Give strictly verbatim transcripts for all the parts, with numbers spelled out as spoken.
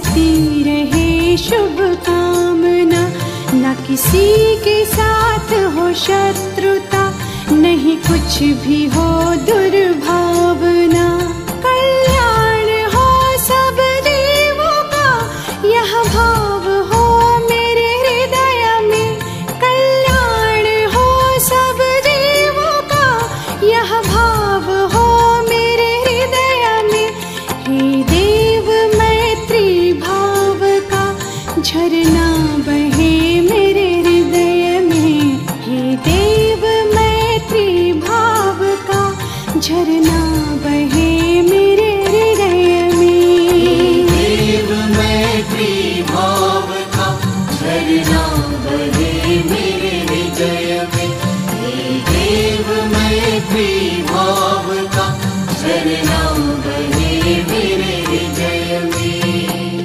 करती रहे शुभ कामना। न किसी के साथ हो शत्रुता, नहीं कुछ भी हो दुर्भावना। कल्याण हो सब जीवों का, यह भाव हो मेरे हृदय में। कल्याण हो सब जीवों का, यह भाव हो मेरे हृदय में। हे देव मैत्री भाव का झरना बहे मेरे हृदय में। हे देव मैत्री भाव का झरना बहे मेरे हृदय में। देव मैत्री भाव का झरना बहे मेरे हृदय में। हे देव मैत्री भाव का झरना बहे मेरे हृदय में।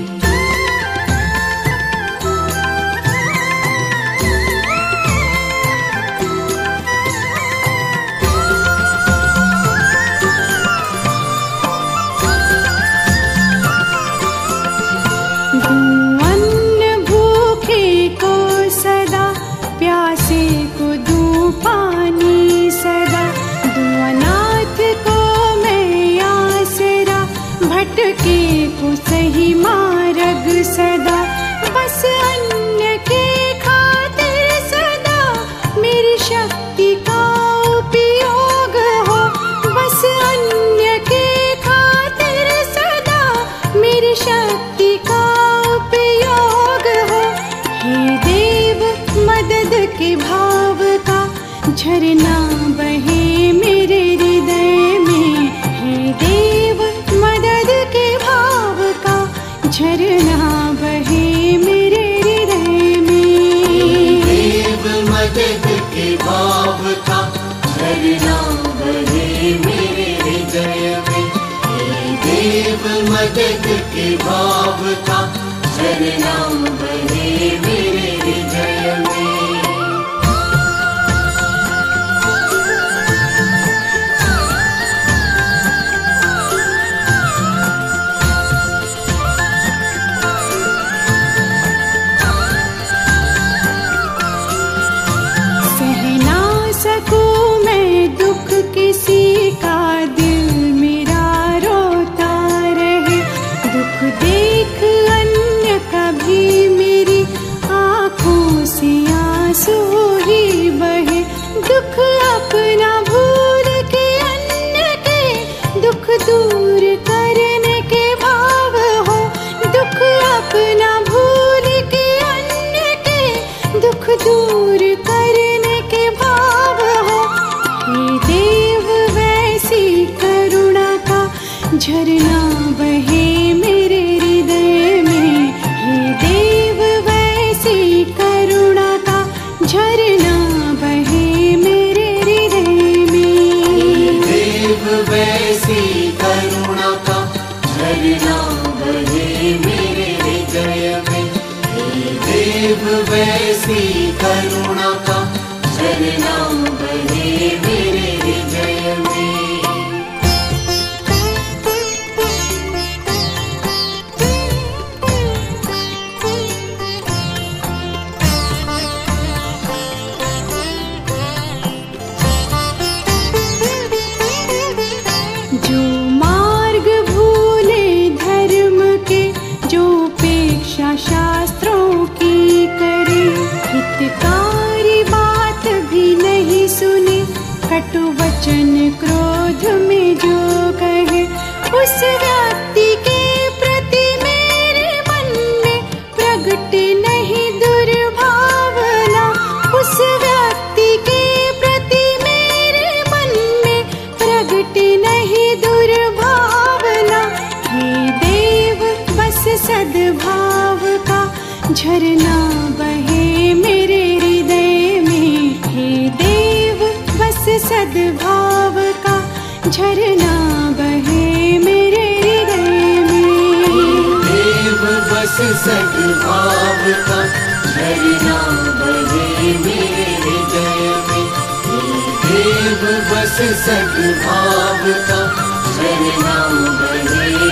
दूं अन्न भूखे को सदा, प्यासे को दूं पानी सदा। दूं अनाथ को मैं आसरा, भटके को सही मार्ग सदा। बस अन्न के खातिर सदा मेरी शक्ति का उपयोग हो। बस अन्न के खातिर सदा मेरी शक्ति का उपयोग हो। हे देव मदद के भाव का झरना बहे मेरे हृदय में। हे देव मदद के भाव का झरना बहे मेरे हृदय में। देव मदद के भाव का झरना बहे मेरे हृदय में। हे देव मदद के भाव का झरना बहे मेरे हृदय में। सह ना सकूं मैं दुख किसी का, दिल मेरा रोता रहे। दुख देख अन्य कभी मेरी आँखों से आंसू ही बहे। दुख अपना भूल के अन्य के दुख दूर करने के भाव हो। दुख अपना भूल के अन्य के दुख दूर करने के भाव हो। हे देव वैसी करुणा का झरना बहे मेरे हृदय में। हे देव वैसी करुणा का झरना बहे मेरे हृदय में। देव वैसी करुणा का झरना बहे मेरे हृदय में। हे देव वैसी करुणा का झरना बहे मेरे हृदय में। जो मार्ग भूले धर्म के, जो उपेक्षा शास्त्रों की करे। हितकारी बात भी नहीं सुने, कटु वचन क्रोध में जो कहे। उस व्यक्ति के प्रति मेरे मन में प्रगटे नहीं दुर्भावना। उस व्यक्ति के प्रति मेरे मन में प्रगटे नहीं दुर्भावना। हे देव बस सद्भाव का झरना बहे मेरे हृदय में। हे देव बस सद्भाव का झरना बहे मेरे हृदय में। देव बस सद्भाव का झरना बहे मेरे हृदय में। हे देव बस सद्भाव का झरना बहे